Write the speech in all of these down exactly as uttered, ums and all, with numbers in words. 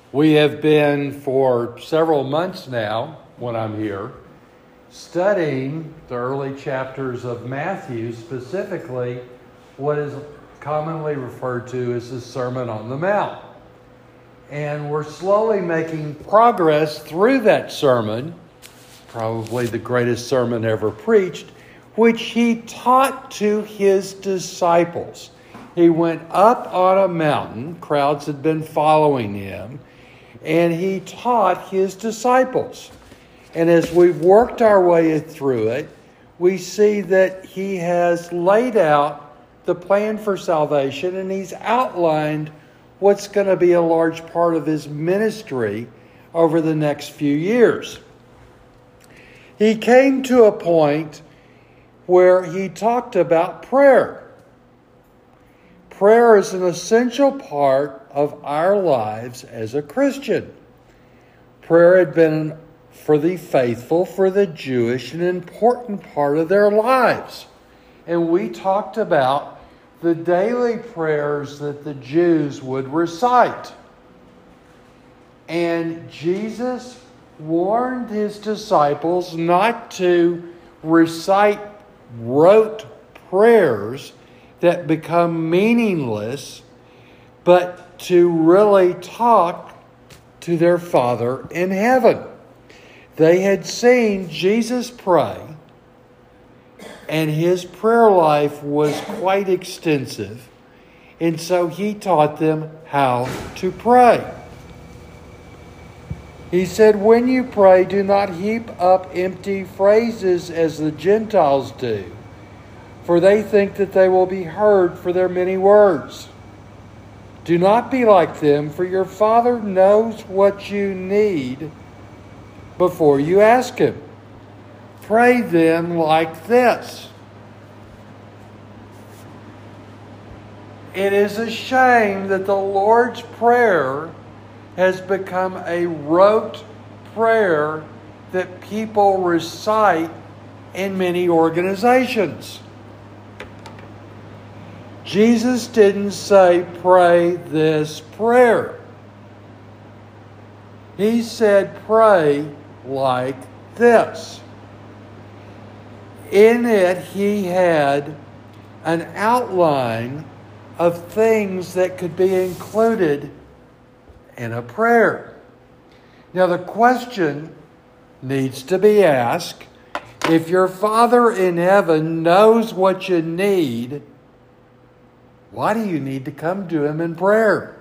We have been for several months now, when I'm here, studying the early chapters of Matthew, specifically what is commonly referred to as the Sermon on the Mount. And we're slowly making progress through that sermon, probably the greatest sermon ever preached, which he taught to his disciples. He went up on a mountain, crowds had been following him, and he taught his disciples. And as we've worked our way through it, we see that he has laid out the plan for salvation, and he's outlined what's going to be a large part of his ministry over the next few years. He came to a point where he talked about prayer. Prayer is an essential part of our lives as a Christian. Prayer had been, for the faithful, for the Jewish, an important part of their lives. And we talked about the daily prayers that the Jews would recite. And Jesus warned his disciples not to recite rote prayers that become meaningless, but to really talk to their Father in heaven. They had seen Jesus pray, and his prayer life was quite extensive, and so he taught them how to pray. He said, "When you pray, do not heap up empty phrases as the Gentiles do, for they think that they will be heard for their many words. Do not be like them, for your Father knows what you need before you ask him. Pray then like this." It is a shame that the Lord's Prayer has become a rote prayer that people recite in many organizations. Jesus didn't say, "Pray this prayer." He said, "Pray like this." In it, he had an outline of things that could be included in a prayer. Now, the question needs to be asked, if your Father in heaven knows what you need, why do you need to come to him in prayer?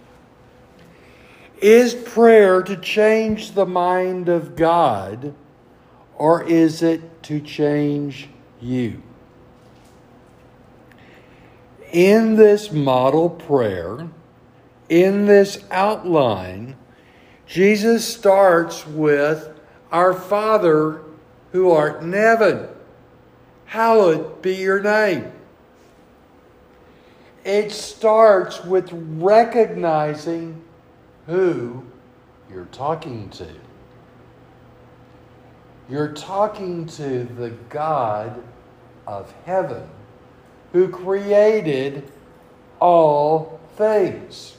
Is prayer to change the mind of God, or is it to change you? In this model prayer, in this outline, Jesus starts with, "Our Father who art in heaven, hallowed be your name." It starts with recognizing who you're talking to. You're talking to the God of heaven who created all things.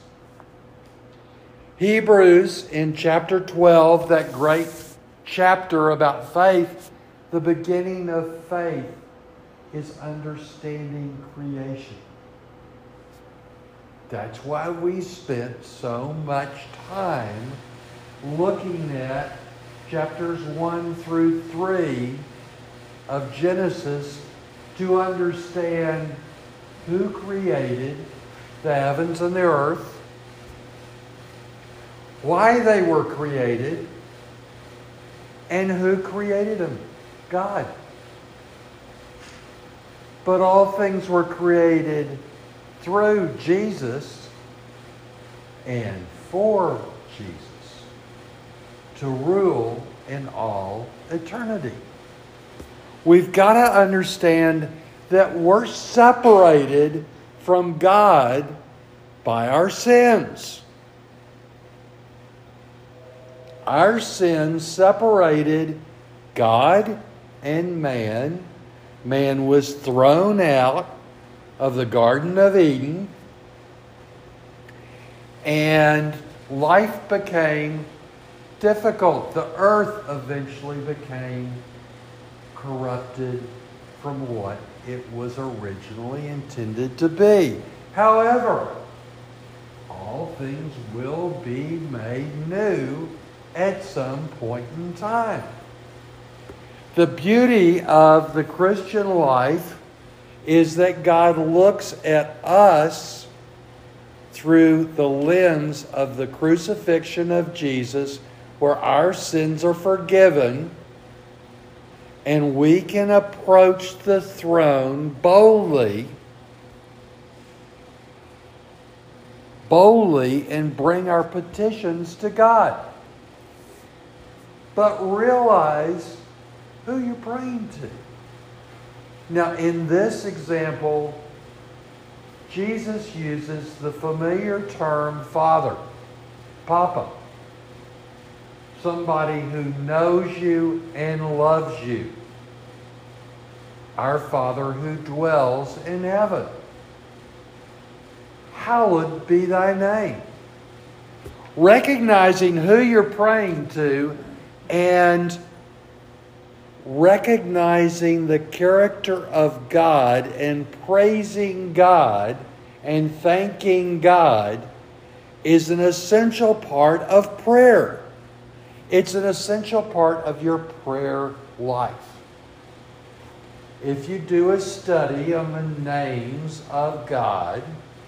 Hebrews in chapter twelve, that great chapter about faith, the beginning of faith is understanding creation. That's why we spent so much time looking at chapters one through three of Genesis to understand who created the heavens and the earth, why they were created, and who created them? God. But all things were created through Jesus and for Jesus to rule in all eternity. We've got to understand that we're separated from God by our sins. Our sins separated God and man. Man was thrown out of the Garden of Eden, and life became difficult. The earth eventually became corrupted from what it was originally intended to be. However, all things will be made new at some point in time. The beauty of the Christian life is that God looks at us through the lens of the crucifixion of Jesus, where our sins are forgiven, and we can approach the throne boldly, boldly and bring our petitions to God. But realize who you're praying to. Now, in this example, Jesus uses the familiar term Father, Papa. Somebody who knows you and loves you. Our Father who dwells in heaven. Hallowed be thy name. Recognizing who you're praying to and recognizing the character of God and praising God and thanking God is an essential part of prayer. It's an essential part of your prayer life. If you do a study on the names of God,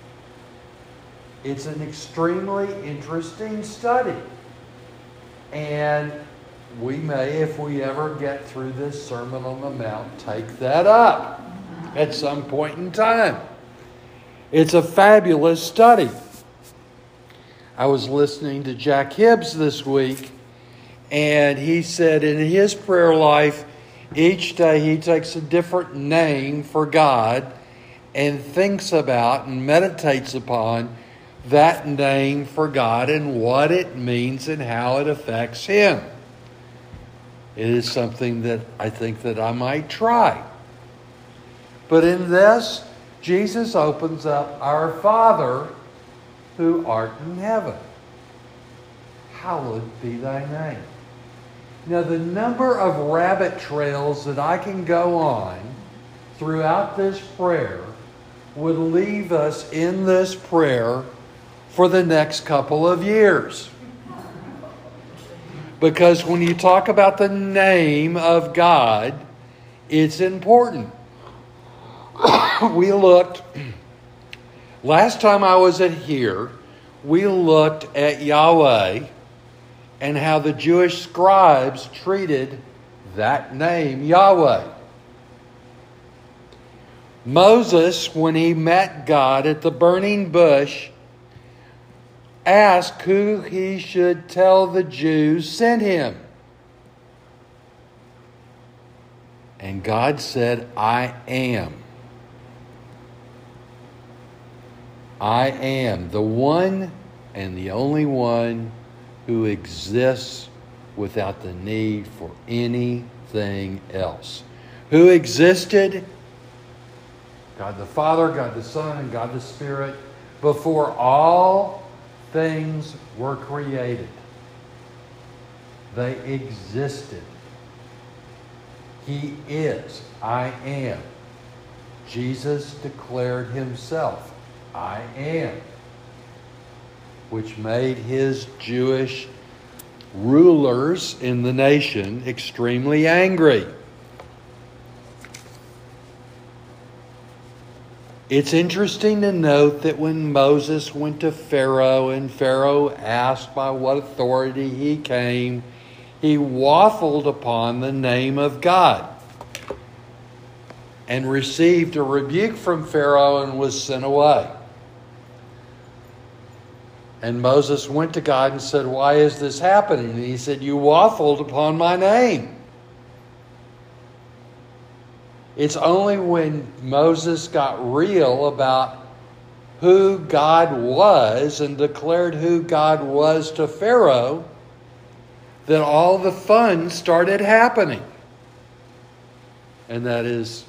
it's an extremely interesting study. And we may, if we ever get through this Sermon on the Mount, take that up at some point in time. It's a fabulous study. I was listening to Jack Hibbs this week, and he said in his prayer life, each day he takes a different name for God and thinks about and meditates upon that name for God and what it means and how it affects him. It is something that I think that I might try. But in this, Jesus opens up, Our Father who art in heaven. Hallowed be thy name. Now, the number of rabbit trails that I can go on throughout this prayer would leave us in this prayer for the next couple of years. Because when you talk about the name of God, it's important. We looked, last time I was at here, we looked at Yahweh and how the Jewish scribes treated that name, Yahweh. Moses, when he met God at the burning bush, asked who he should tell the Jews sent him. And God said, I am. I am the one and the only one who exists without the need for anything else. Who existed, God the Father, God the Son, and God the Spirit, before all things were created. They existed. He is. I am. Jesus declared himself, I am, which made his Jewish rulers in the nation extremely angry. It's interesting to note that when Moses went to Pharaoh and Pharaoh asked by what authority he came, he waffled upon the name of God and received a rebuke from Pharaoh and was sent away. And Moses went to God and said, why is this happening? And he said, you waffled upon my name. It's only when Moses got real about who God was and declared who God was to Pharaoh that all the fun started happening. And that is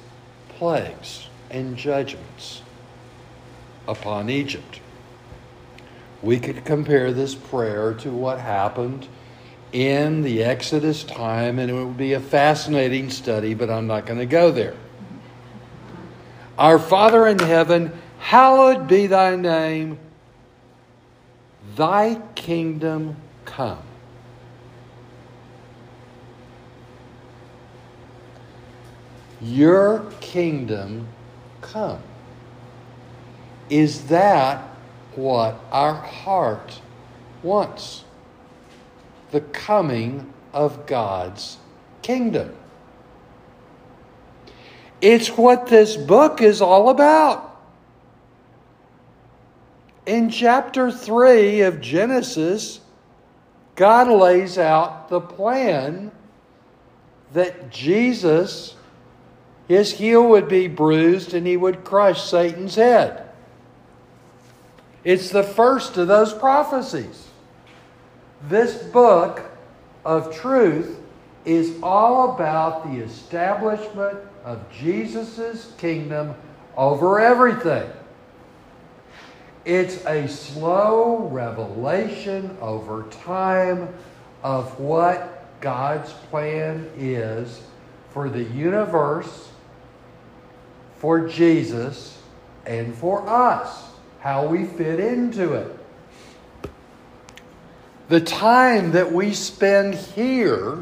plagues and judgments upon Egypt. we could compare this prayer to what happened in the Exodus time, and it would be a fascinating study, but I'm not going to go there. Our Father in heaven, hallowed be thy name. Thy kingdom come. Your kingdom come. Is that what our heart wants? The coming of God's kingdom. It's what this book is all about. In chapter three of Genesis, God lays out the plan that Jesus, his heel would be bruised and he would crush Satan's head. It's the first of those prophecies. This book of truth is all about the establishment of Jesus' kingdom over everything. It's a slow revelation over time of what God's plan is for the universe, for Jesus, and for us. How we fit into it. The time that we spend here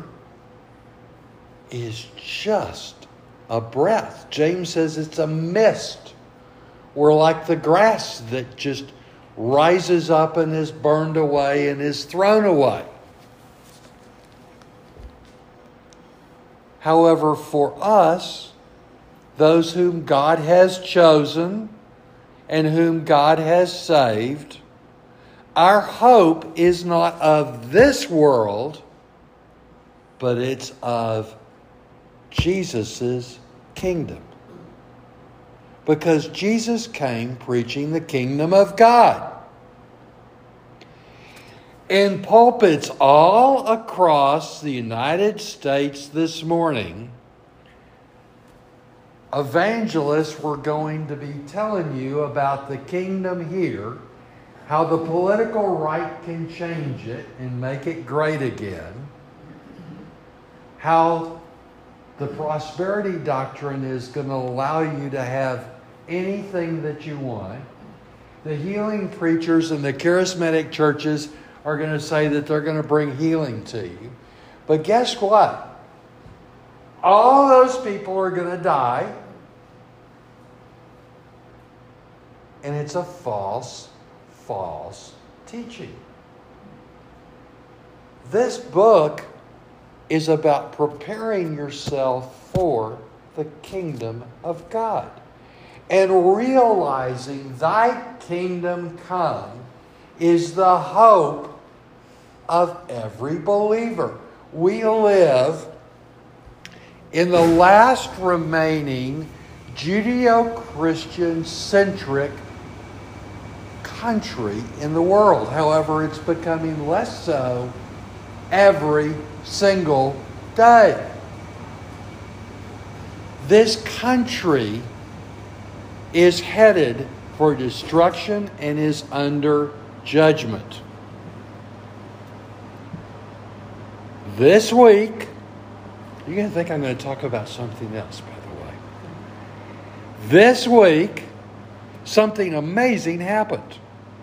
is just a breath. James says it's a mist. We're like the grass that just rises up and is burned away and is thrown away. However, for us, those whom God has chosen and whom God has saved, our hope is not of this world, but it's of Jesus' kingdom. Because Jesus came preaching the kingdom of God. In pulpits all across the United States this morning, evangelists were going to be telling you about the kingdom here, how the political right can change it and make it great again, how the prosperity doctrine is going to allow you to have anything that you want. The healing preachers and the charismatic churches are going to say that they're going to bring healing to you. But guess what? All those people are going to die. And it's a false, false teaching. This book is about preparing yourself for the kingdom of God. And realizing thy kingdom come is the hope of every believer. We live in the last remaining Judeo-Christian centric country in the world. However, it's becoming less so every single day. This country is headed for destruction and is under judgment. This week, you're going to think I'm going to talk about something else, by the way. This week, something amazing happened.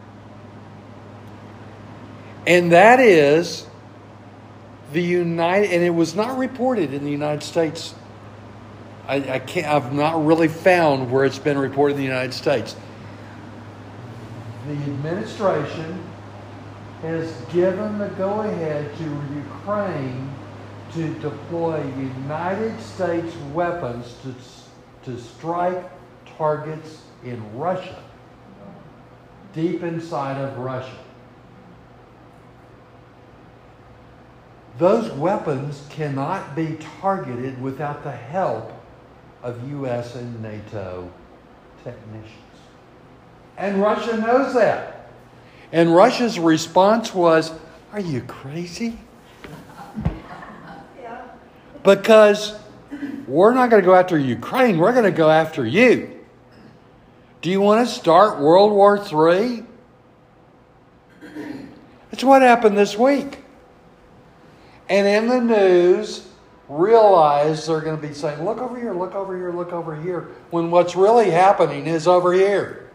And that is the United, and it was not reported in the United States. I, I can't, I've not really found where it's been reported in the United States. The administration has given the go-ahead to Ukraine to deploy United States weapons to, to strike targets in Russia, deep inside of Russia. Those weapons cannot be targeted without the help of U S and NATO technicians. And Russia knows that. And Russia's response was, are you crazy? Yeah. Because we're not going to go after Ukraine. We're going to go after you. Do you want to start World War Three? It's what happened this week. And in the news, realize they're going to be saying, look over here, look over here, look over here, when what's really happening is over here.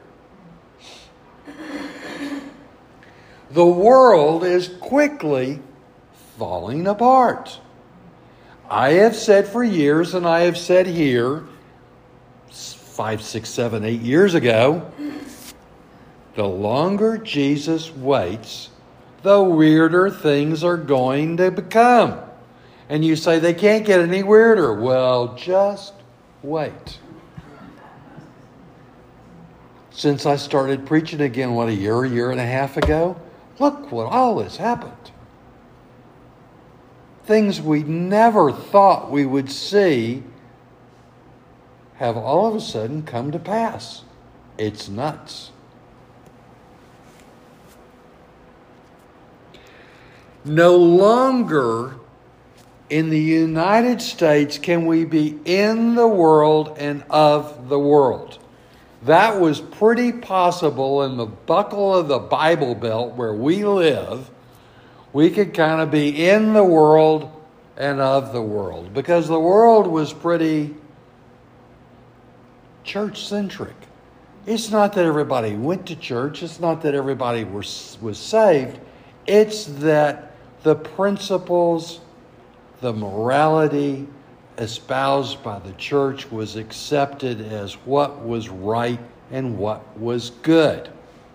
The world is quickly falling apart. I have said for years, and I have said here, five, six, seven, eight years ago, the longer Jesus waits, the weirder things are going to become. And you say they can't get any weirder. Well, just wait. Since I started preaching again, what, a year, a year and a half ago? Look what all has happened. Things we never thought we would see have all of a sudden come to pass. It's nuts. No longer in the United States can we be in the world and of the world. That was pretty possible in the buckle of the Bible Belt where we live. We could kind of be in the world and of the world because the world was pretty church-centric. It's not that everybody went to church. It's not that everybody was, was saved. It's that the principles, the morality espoused by the church was accepted as what was right and what was good.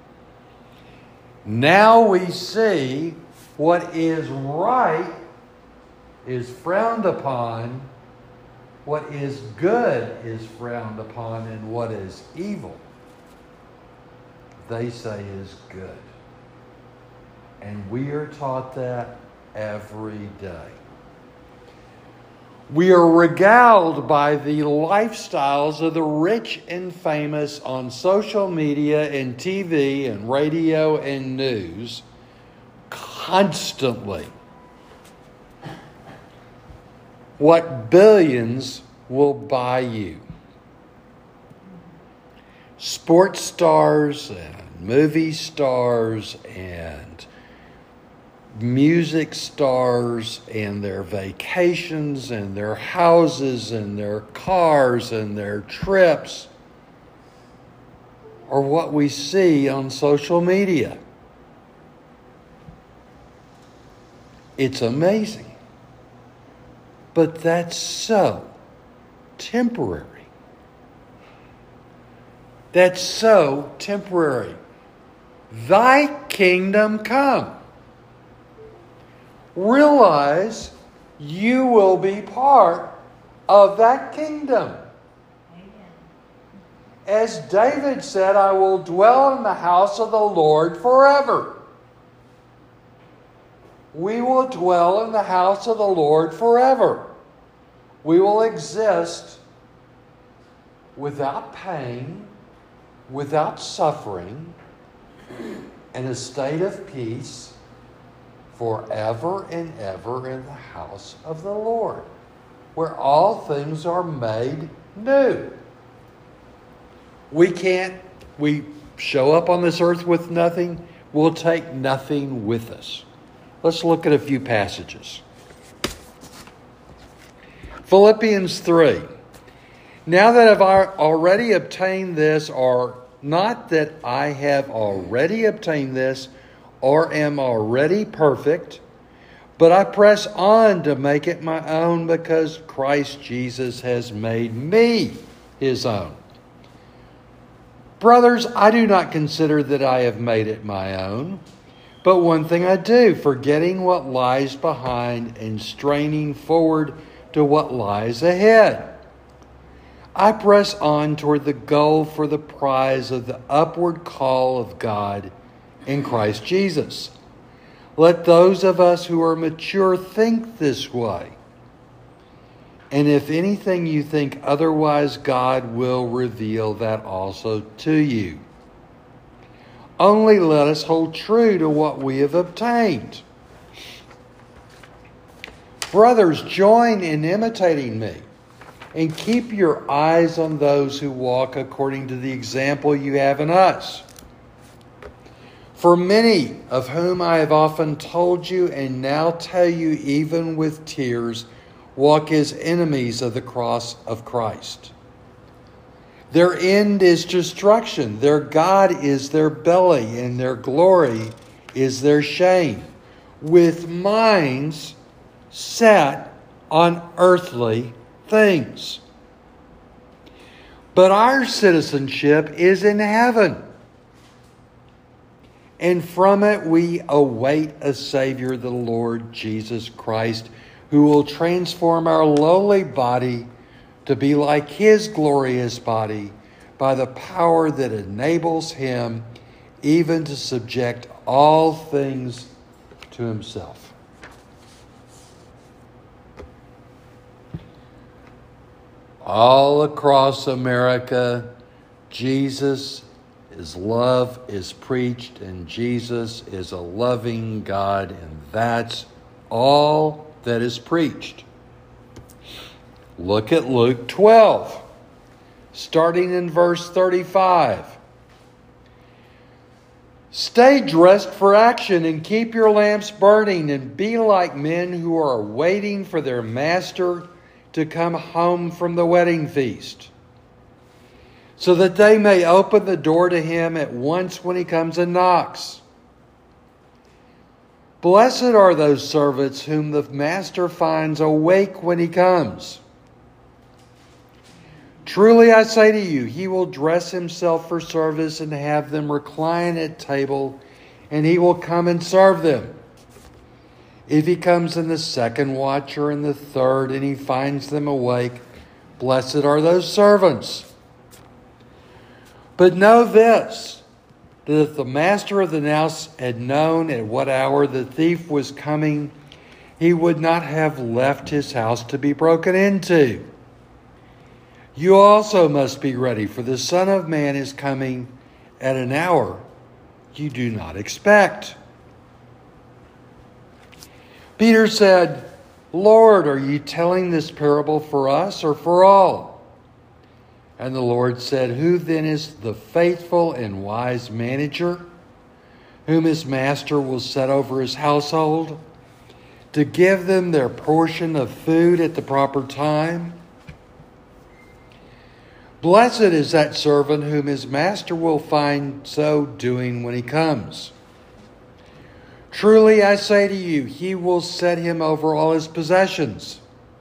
Now we see what is right is frowned upon, what is good is frowned upon, and what is evil, they say is good. And we are taught that every day. We are regaled by the lifestyles of the rich and famous on social media and T V and radio and news constantly. What billions will buy you. Sports stars and movie stars and music stars and their vacations and their houses and their cars and their trips are what we see on social media. It's amazing. But that's so temporary. That's so temporary. Thy kingdom come. Realize you will be part of that kingdom. Amen. As David said, I will dwell in the house of the Lord forever. We will dwell in the house of the Lord forever. We will exist without pain, without suffering, in a state of peace, forever and ever in the house of the Lord, where all things are made new. We can't, we show up on this earth with nothing, we'll take nothing with us. Let's look at a few passages. Philippians three. Now that I've already obtained this, or not that I have already obtained this, or am already perfect, but I press on to make it my own because Christ Jesus has made me his own. Brothers, I do not consider that I have made it my own, but one thing I do, forgetting what lies behind and straining forward to what lies ahead. I press on toward the goal for the prize of the upward call of God in Christ Jesus. Let those of us who are mature think this way. And if anything you think otherwise, God will reveal that also to you. Only let us hold true to what we have obtained. Brothers, join in imitating me, and keep your eyes on those who walk according to the example you have in us. For many of whom I have often told you and now tell you even with tears, walk as enemies of the cross of Christ. Their end is destruction. Their God is their belly, and their glory is their shame, with minds set on earthly things. But our citizenship is in heaven, and from it we await a Savior, the Lord Jesus Christ, who will transform our lowly body to be like His glorious body by the power that enables Him even to subject all things to Himself. All across America, Jesus, His love is preached, and Jesus is a loving God, and that's all that is preached. Look at Luke twelve, starting in verse thirty-five. Stay dressed for action and keep your lamps burning, and be like men who are waiting for their master to come home from the wedding feast, so that they may open the door to him at once when he comes and knocks. Blessed are those servants whom the master finds awake when he comes. Truly I say to you, he will dress himself for service and have them recline at table, and he will come and serve them. If he comes in the second watch or in the third, and he finds them awake, blessed are those servants. But know this, that if the master of the house had known at what hour the thief was coming, he would not have left his house to be broken into. You also must be ready, for the Son of Man is coming at an hour you do not expect. Peter said, Lord, are you telling this parable for us or for all? And the Lord said, Who then is the faithful and wise manager, whom his master will set over his household, to give them their portion of food at the proper time? Blessed is that servant whom his master will find so doing when he comes. Truly I say to you, he will set him over all his possessions.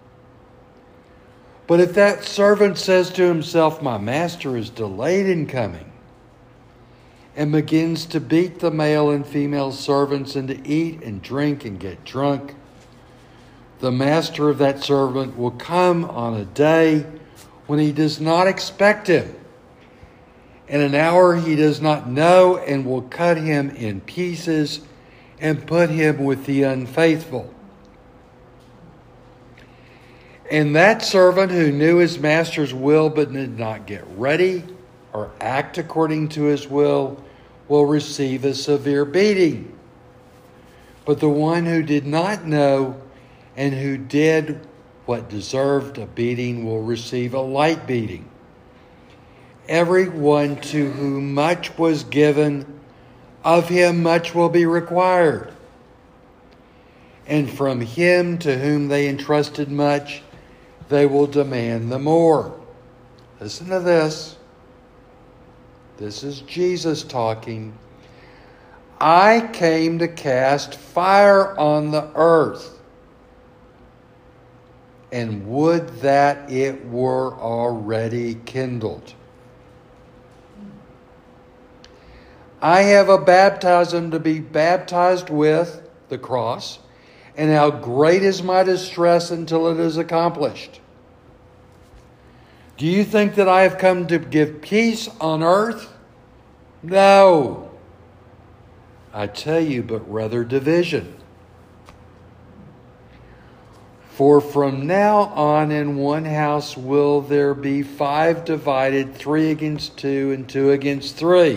But if that servant says to himself, My master is delayed in coming, and begins to beat the male and female servants, and to eat and drink and get drunk, the master of that servant will come on a day when he does not expect him, in an hour he does not know, and will cut him in pieces and put him with the unfaithful. And that servant who knew his master's will but did not get ready or act according to his will will receive a severe beating. But the one who did not know and who did what deserved a beating will receive a light beating. Everyone to whom much was given, of him much will be required. And from him to whom they entrusted much, they will demand the more. Listen to this. This is Jesus talking. I came to cast fire on the earth, and would that it were already kindled. I have a baptism to be baptized with, the cross, and how great is my distress until it is accomplished. Do you think that I have come to give peace on earth? No, I tell you, but rather division. For from now on in one house will there be five divided, three against two and two against three.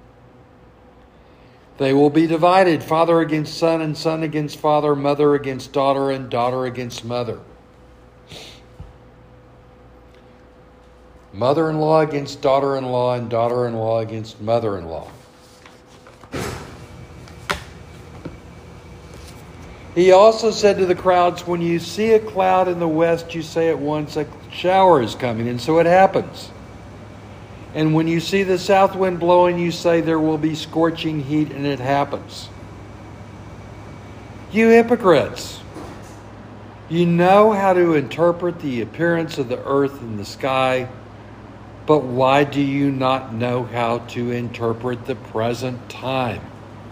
They will be divided, father against son and son against father, mother against daughter and daughter against mother. Mother-in-law against daughter-in-law and daughter-in-law against mother-in-law. He also said to the crowds, when you see a cloud in the west, you say at once a shower is coming, and so it happens. And when you see the south wind blowing, you say there will be scorching heat, and it happens. You hypocrites! You know how to interpret the appearance of the earth and the sky, but why do you not know how to interpret the present time?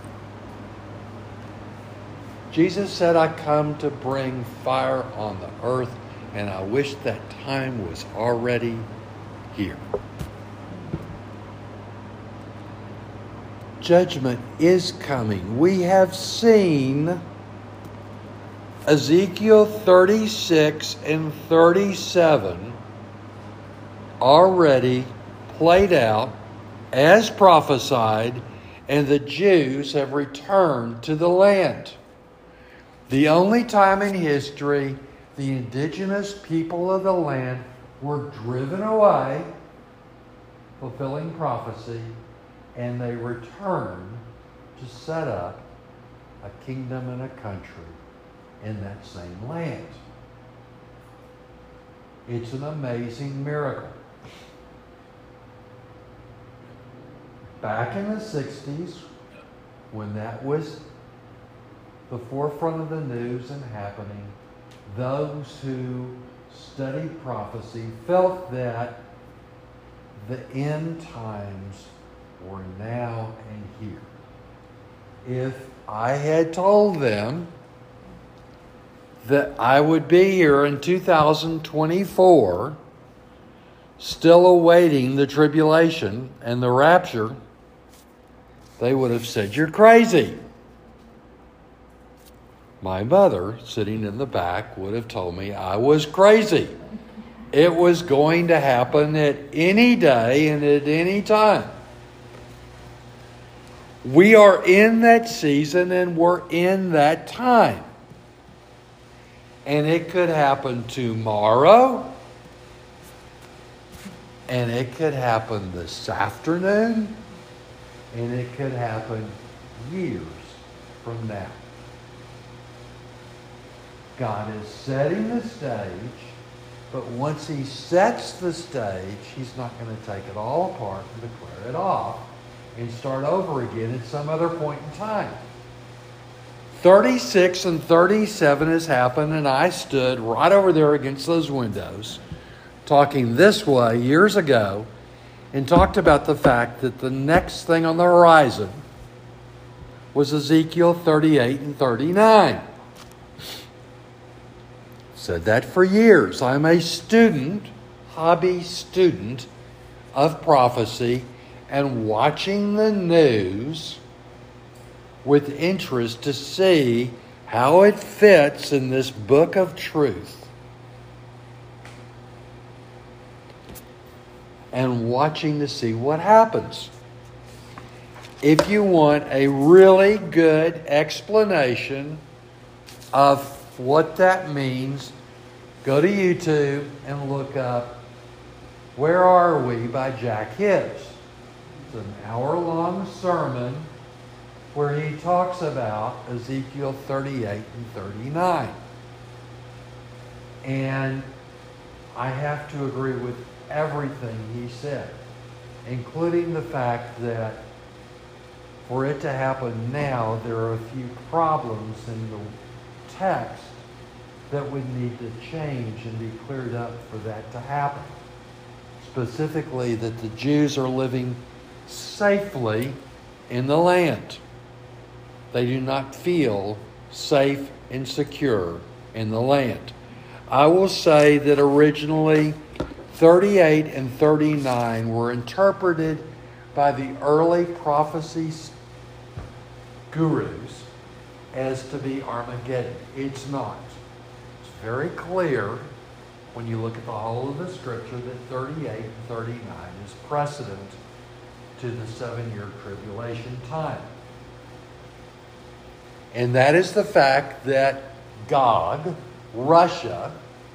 Jesus said, I come to bring fire on the earth, and I wish that time was already here. Judgment is coming. We have seen Ezekiel thirty-six and thirty-seven already played out as prophesied, and the Jews have returned to the land. The only time in history the indigenous people of the land were driven away, fulfilling prophecy, and they returned to set up a kingdom and a country in that same land. It's an amazing miracle. Back in the sixties, when that was the forefront of the news and happening, those who studied prophecy felt that the end times were now and here. If I had told them that I would be here in two thousand twenty-four, still awaiting the tribulation and the rapture, they would have said, you're crazy. My mother, sitting in the back, would have told me I was crazy. It was going to happen at any day and at any time. We are in that season and we're in that time. And it could happen tomorrow. And it could happen this afternoon. And it could happen years from now. God is setting the stage, but once He sets the stage, He's not going to take it all apart and declare it off and start over again at some other point in time. thirty-six and thirty-seven has happened, and I stood right over there against those windows talking this way years ago and talked about the fact that the next thing on the horizon was Ezekiel thirty-eight and thirty-nine. Said that for years. I'm a student, hobby student of prophecy, and watching the news with interest to see how it fits in this book of truth. And watching to see what happens. If you want a really good explanation of what that means, go to YouTube and look up Where Are We by Jack Hibbs. It's an hour-long sermon where he talks about Ezekiel thirty-eight and thirty-nine. And I have to agree with everything he said, including the fact that for it to happen now, there are a few problems in the text that would need to change and be cleared up for that to happen. Specifically, that the Jews are living safely in the land. They do not feel safe and secure in the land. I will say that originally thirty-eight and thirty-nine were interpreted by the early prophecy gurus as to be Armageddon. It's not. It's very clear when you look at the whole of the scripture that thirty-eight and thirty-nine is precedent to the seven-year tribulation time. And that is the fact that Gog, Russia,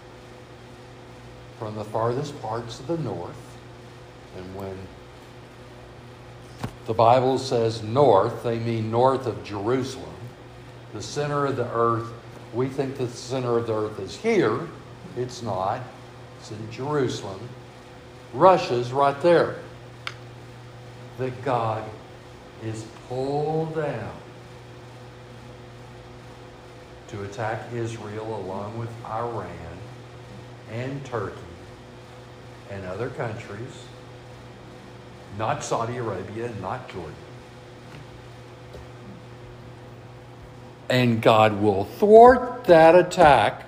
from the farthest parts of the north, and when the Bible says north, they mean north of Jerusalem, The center of the earth, we think the center of the earth is here. It's not. It's in Jerusalem. Russia's right there. That God is pulled down to attack Israel along with Iran and Turkey and other countries, not Saudi Arabia, not Jordan. And God will thwart that attack,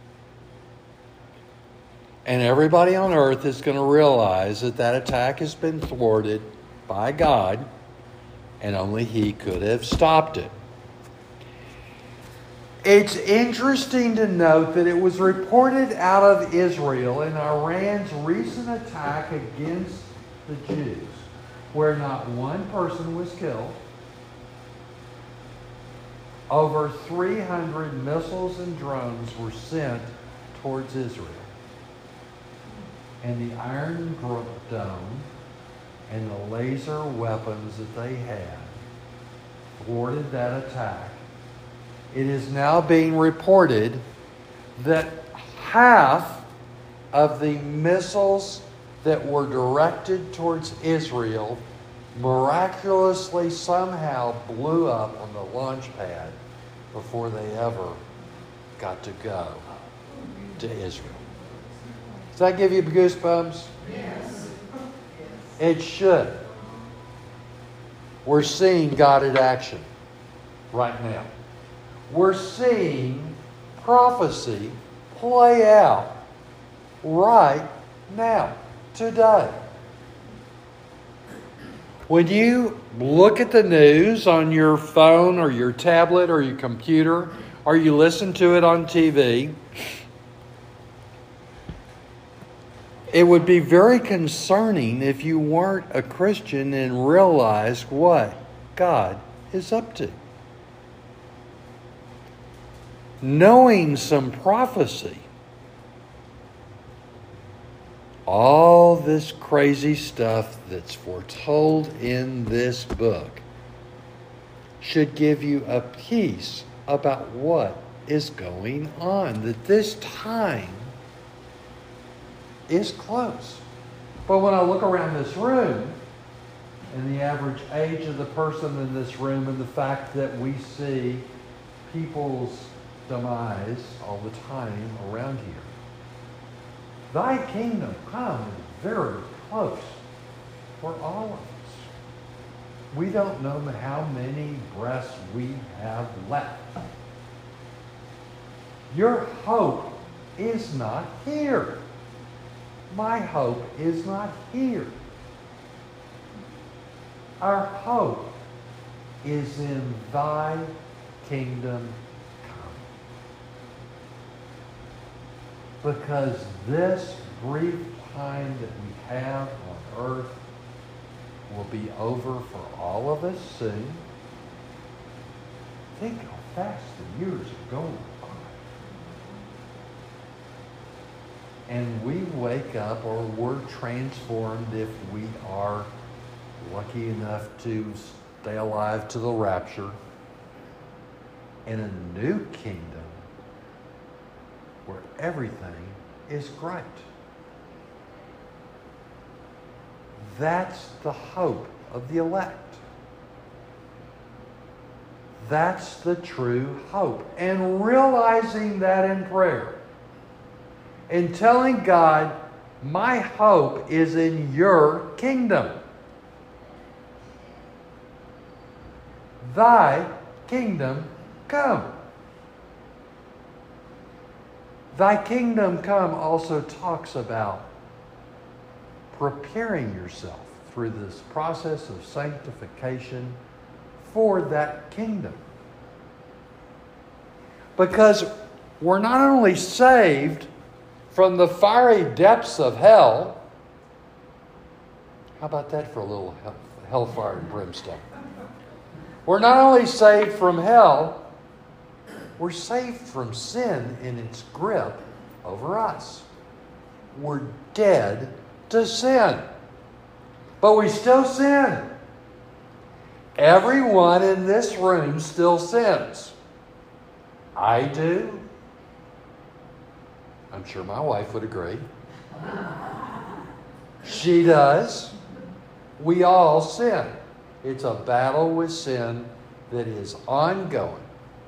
and everybody on earth is going to realize that that attack has been thwarted by God, and only He could have stopped it. It's interesting to note that it was reported out of Israel in Iran's recent attack against the Jews, where not one person was killed. Over three hundred missiles and drones were sent towards Israel. And the Iron Dome and the laser weapons that they had thwarted that attack. It is now being reported that half of the missiles that were directed towards Israel miraculously somehow blew up on the launch pad before they ever got to go to Israel. Does that give you goosebumps? Yes. It should. We're seeing God in action right now. We're seeing prophecy play out right now, today. When you look at the news on your phone or your tablet or your computer, or you listen to it on T V, it would be very concerning if you weren't a Christian and realized what God is up to. Knowing some prophecy, all this crazy stuff that's foretold in this book should give you a peace about what is going on, that this time is close. But when I look around this room, and the average age of the person in this room, and the fact that we see people's demise all the time around here, Thy kingdom come is very close for all of us. We don't know how many breaths we have left. Your hope is not here. My hope is not here. Our hope is in Thy kingdom come. Because this brief time that we have on earth will be over for all of us soon. Think how fast the years are going by. And we wake up, or we're transformed if we are lucky enough to stay alive to the rapture, in a new kingdom where everything is great. That's the hope of the elect. That's the true hope. And realizing that in prayer, and telling God, my hope is in your kingdom. Thy kingdom come. Thy kingdom come also talks about preparing yourself through this process of sanctification for that kingdom. Because we're not only saved from the fiery depths of hell. How about that for a little hell, hellfire and brimstone? We're not only saved from hell, we're saved from sin in its grip over us. We're dead to sin. But we still sin. Everyone in this room still sins. I do. I'm sure my wife would agree. She does. We all sin. It's a battle with sin that is ongoing.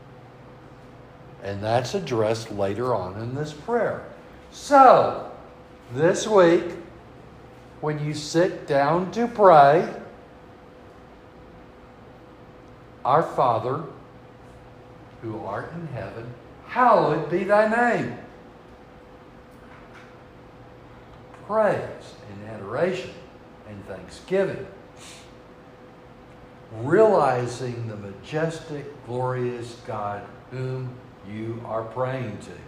And that's addressed later on in this prayer. So, this week, when you sit down to pray, Our Father, who art in heaven, hallowed be thy name. Praise and adoration and thanksgiving. Realizing the majestic, glorious God whom you are praying to.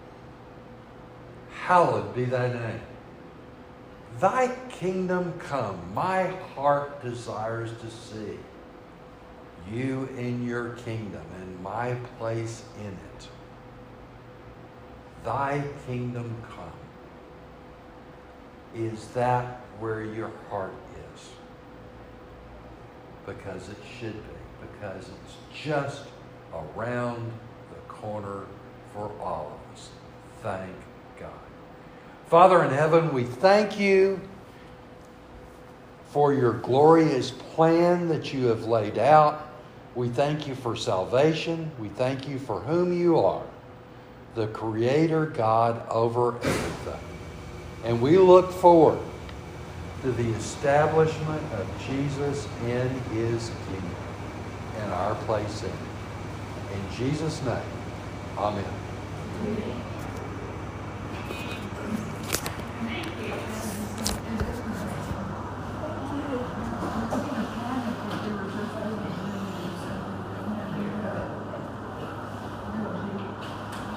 Hallowed be thy name. Thy kingdom come. My heart desires to see you in your kingdom and my place in it. Thy kingdom come. Is that where your heart is? Because it should be. Because it's just around the corner for all of us. Thank God. Father in heaven, we thank you for your glorious plan that you have laid out. We thank you for salvation. We thank you for whom you are, the Creator God over everything. And we look forward to the establishment of Jesus in his kingdom and our place in it. In Jesus' name, amen. Amen.